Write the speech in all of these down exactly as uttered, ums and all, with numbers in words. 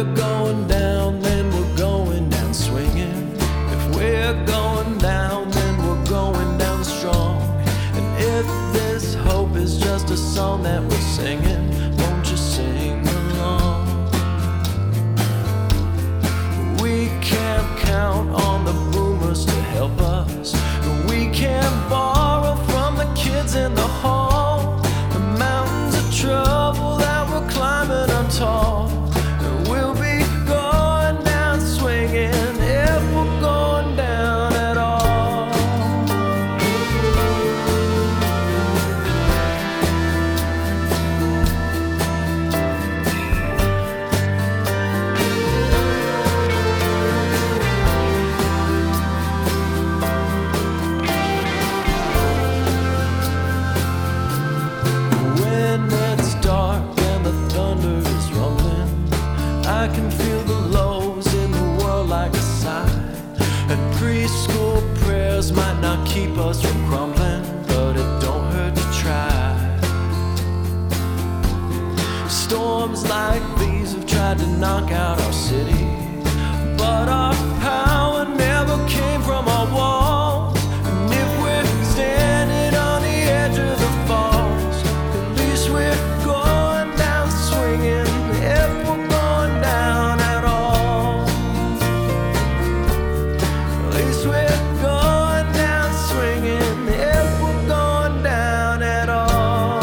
we're going down, then we're going down swinging. If we're going down, then we're going down strong. And if this hope is just a song that we're singing, won't you sing along? We can't count on the boomers to help us. We can't borrow from the kids in the hall. The mountains of trouble that we're climbing are tall. And we'll be going down swinging if we're going down at all. When it's dark and the thunder is rumbling, I can feel the lows in the world like a sigh. And preschool prayers might not keep us from crumbling, but it don't hurt to try. Storms like these have tried to knock out our city, but our power never came from our walls. And if we're standing on the edge of the falls, at least we're going down swinging if we're going down at all. At least we're going down swinging if we're going down at all.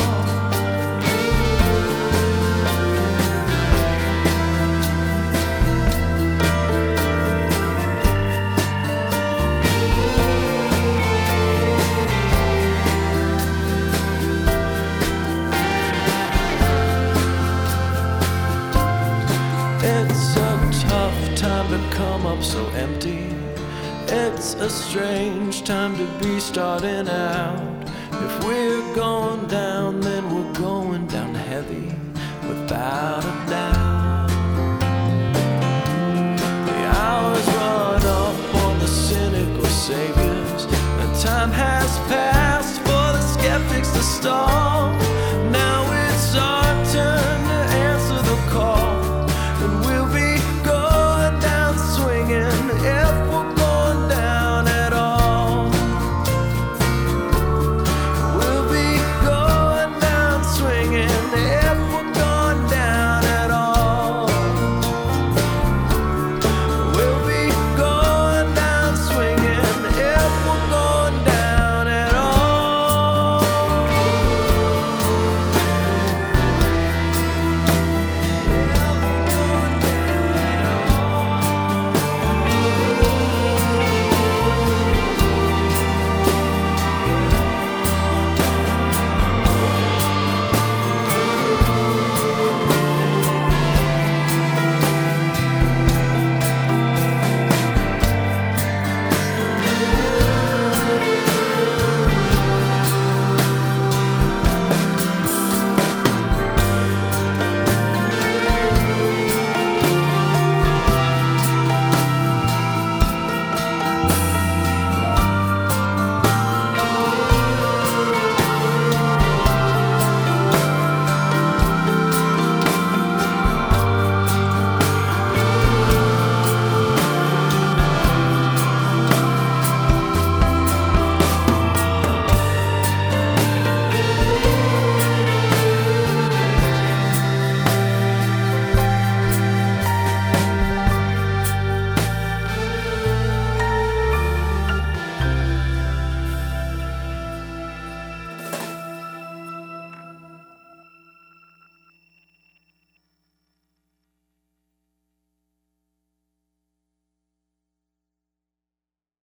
It's a tough time to come up so empty. It's a strange time to be starting out. If we're going down, then we're going down heavy, without a doubt. The hours run up on the cynical saviors, and time has passed for the skeptics to start.